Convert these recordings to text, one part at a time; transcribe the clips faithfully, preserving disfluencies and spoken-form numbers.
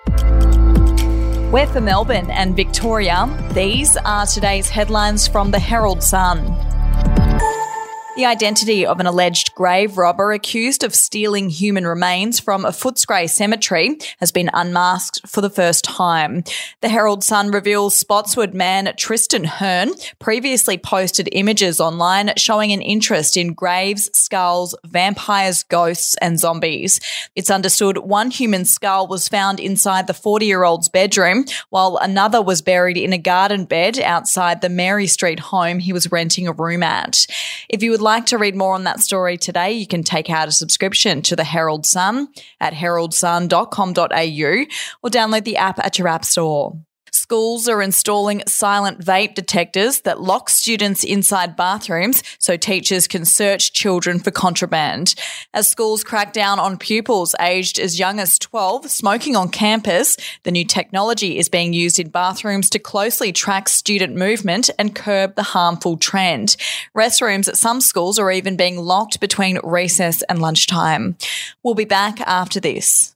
We're for Melbourne and Victoria. These are today's headlines from the Herald Sun. The identity of an alleged grave robber accused of stealing human remains from a Footscray cemetery has been unmasked for the first time. The Herald Sun reveals Spotswood man Tristan Hearn previously posted images online showing an interest in graves, skulls, vampires, ghosts and zombies. It's understood one human skull was found inside the forty-year-old's bedroom, while another was buried in a garden bed outside the Mary Street home he was renting a room at. If you would like to read more on that story today, you can take out a subscription to the Herald Sun at herald sun dot com dot a u or download the app at your app store. Schools are installing silent vape detectors that lock students inside bathrooms so teachers can search children for contraband. As schools crack down on pupils aged as young as twelve smoking on campus, the new technology is being used in bathrooms to closely track student movement and curb the harmful trend. Restrooms at some schools are even being locked between recess and lunchtime. We'll be back after this.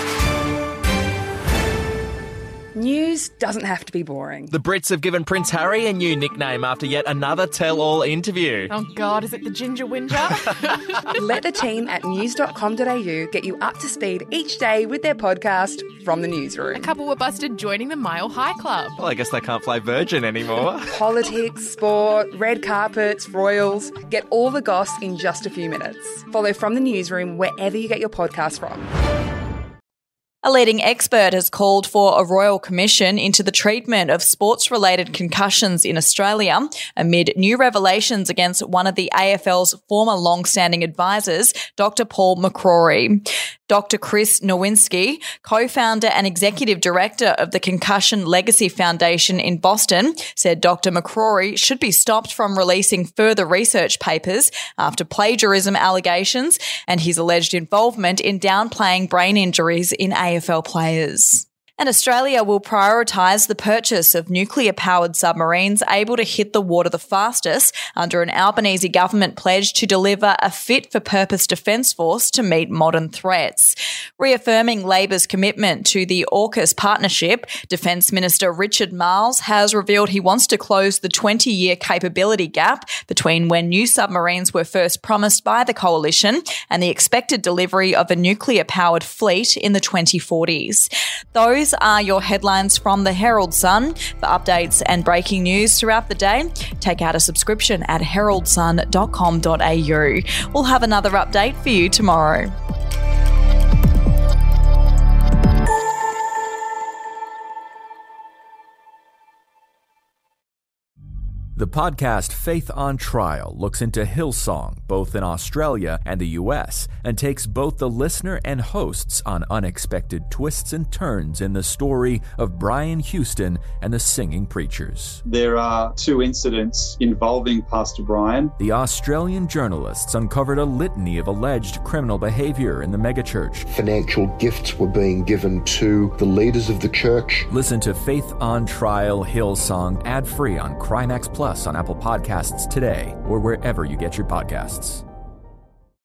News doesn't have to be boring. The Brits have given Prince Harry a new nickname after yet another tell-all interview. Oh God, is it the Ginger Whinger? Let the team at news dot com dot a u get you up to speed each day with their podcast, From the Newsroom. A couple were busted joining the Mile High Club. Well, I guess they can't fly Virgin anymore. Politics, sport, red carpets, royals. Get all the goss in just a few minutes. Follow From the Newsroom wherever you get your podcast from. A leading expert has called for a royal commission into the treatment of sports-related concussions in Australia amid new revelations against one of the A F L's former long-standing advisors, Doctor Paul McCrory. Doctor Chris Nowinski, co-founder and executive director of the Concussion Legacy Foundation in Boston, said Doctor McCrory should be stopped from releasing further research papers after plagiarism allegations and his alleged involvement in downplaying brain injuries in A F L players. And Australia will prioritise the purchase of nuclear-powered submarines able to hit the water the fastest under an Albanese government pledge to deliver a fit-for-purpose defence force to meet modern threats. Reaffirming Labor's commitment to the AUKUS partnership, Defence Minister Richard Marles has revealed he wants to close the twenty-year capability gap between when new submarines were first promised by the coalition and the expected delivery of a nuclear-powered fleet in the twenty forties. Those are your headlines from the Herald Sun. For updates and breaking news throughout the day, take out a subscription at herald sun dot com dot a u. We'll have another update for you tomorrow. The podcast Faith on Trial looks into Hillsong, both in Australia and the U S, and takes both the listener and hosts on unexpected twists and turns in the story of Brian Houston and the Singing Preachers. There are two incidents involving Pastor Brian. The Australian journalists uncovered a litany of alleged criminal behavior in the megachurch. Financial gifts were being given to the leaders of the church. Listen to Faith on Trial Hillsong ad-free on Crimex Plus on Apple Podcasts today or wherever you get your podcasts.